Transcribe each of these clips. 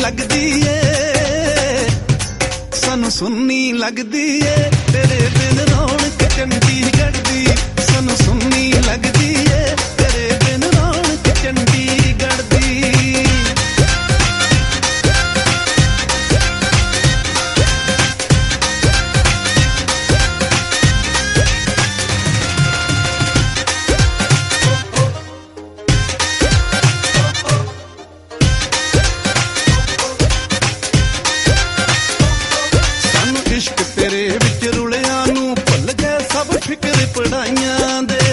लगदी ਏ ਸਾਨੂੰ ਸੁੰਨੀ लगदी ਏ तेरे बिन रौनक चंडीगढ़ दी ਸਾਨੂੰ ਸੁੰਨੀ लगदी ਏ तेरे बिन रौनक चंडीगढ़ दी इश्क तेरे विच रुलिया नू भुल गए सब फिक्र पढ़ाइयां दे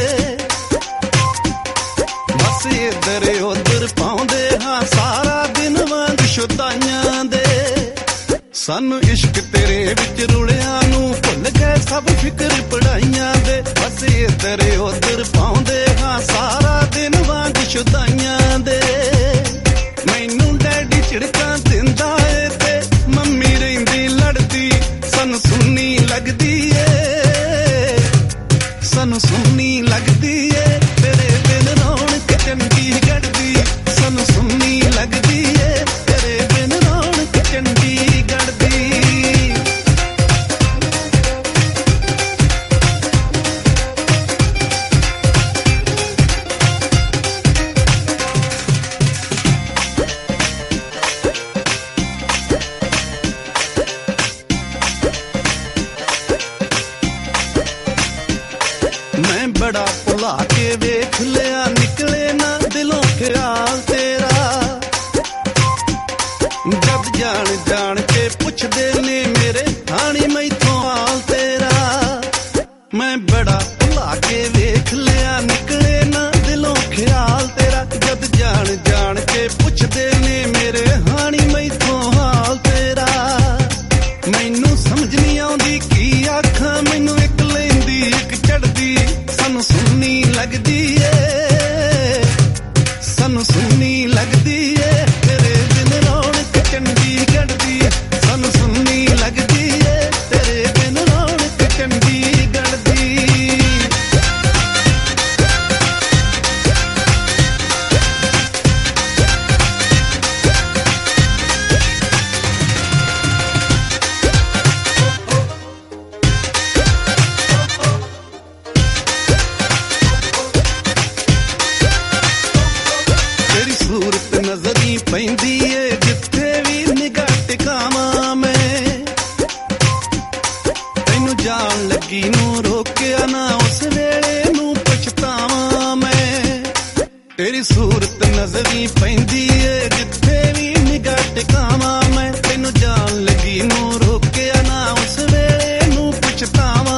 बस इधर उधर पाउंदे हाँ सारा दिन वांग शुदाइयां दे सानू इश्क तेरे विच रुलिया नू भुल गए सब फिक्र पढ़ाइयां दे बस इधर उधर पाउंदे हाँ सारा दिन वांग शुदाइयां दे मैनू डैडी झिड़कां दिंदा ए ते मम्मी रहिंदी लड़दी ਸਾਨੂੰ ਸੁੰਨੀ ਲੱਗਦੀ ਏ ਸਾਨੂੰ ਸੁੰਨੀ ਲੱਗਦੀ ਏ ਤੇਰੇ ਬਿਨ ਰੌਣਕ ਚੰਡੀਗੜ੍ਹ ਦੀ ਸਾਨੂੰ ਸੁੰਨੀ ਲੱਗਦੀ ਏ ਤੇਰੇ ਬਿਨ ਰੌਣਕ ਚੰਡੀਗੜ੍ਹ ਦੀ मैं बड़ा भुला के वेख लिया निकले ना दिलों ख्याल तेरा जब जान जान के पुछदे ने मेरे हानी मैथों हाल तेरा मैं बड़ा भुला के वेख लिया निकले ना दिलों ख्याल तेरा जब जान जान के पुछदे ने मेरे हानी मैथों हाल तेरा मैनू समझ नहीं आउंदी की आखां मैनू एक लैंदी एक चढ़दी ਸਾਨੂੰ ਸੁੰਨੀ ਲੱਗਦੀ ਏ ਸਾਨੂੰ ਸੁੰਨੀ ਲੱਗਦੀ ਏ ਤੇਰੇ ਬਿਨ ਰੌਣਕ ਚੰਡੀਗੜ੍ਹ ਦੀ ਸਾਨੂੰ ਸੁੰਨੀ ਲੱਗਦੀ ਏ ਤੇਰੇ ਬਿਨ ਰੌਣਕ ਚੰਡੀਗੜ੍ਹ ਦੀ सूरत नजरी पैंदी ए जिथे भी निगाह टिकावां मैं तैनू जान लगी नू रोकिया ना उस वेले नू पछतावां मैं तेरी सूरत नजरी पैंदी ए जिथे भी निगाह टिकावां मैं तैनू जान लगी नू रोकिया ना उस वेले नू पछतावां